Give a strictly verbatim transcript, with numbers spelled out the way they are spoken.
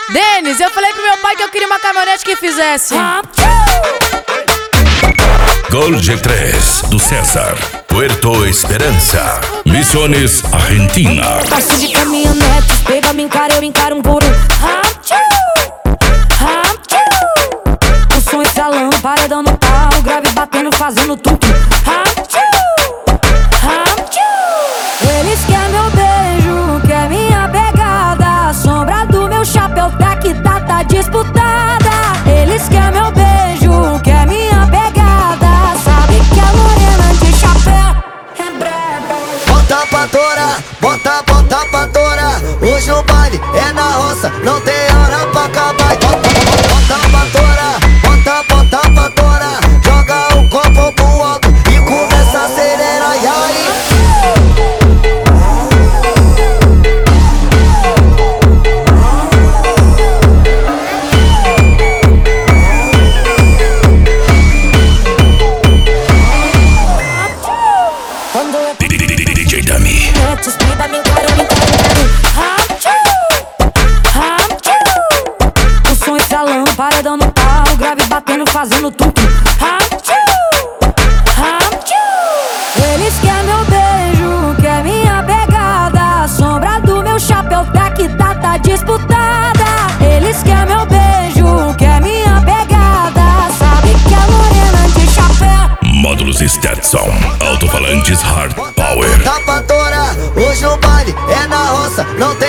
Denis, eu falei pro meu pai que eu queria uma caminhonete que fizesse. Gol G três do César, Puerto Esperança, Misiones, Argentina. Passo de caminhonetes, pega, me encara, eu encaro um por um. O som estralando, paredão no pau, grave batendo, fazendo tudo. Eles querem meu beijo, quer minha pegada. A sombra do meu chapéu tá que tá, tá disputada. Eles querem meu beijo, quer minha pegada. Sabe que a morena de chapéu é braba. Bota pra torar, bota, bota pra torar. Hoje o baile é na roça, não tem hora pra acabar. Bota, bota pra torar, bota, bota pra torar. Joga o copo pro alto e começa a acelerar. E aí? D J Dummy. O som estralando, paredão no pau, grave batendo, fazendo tudo. Eles querem meu beijo, quer minha pegada. A sombra do meu chapéu tá que tá, tá disputada. Eles querem meu beijo, quer minha pegada. Sabe que a morena de chapéu. Módulos Stetson, alto-falantes Hard Power. Bota pra torar, hoje o baile é na roça, não tem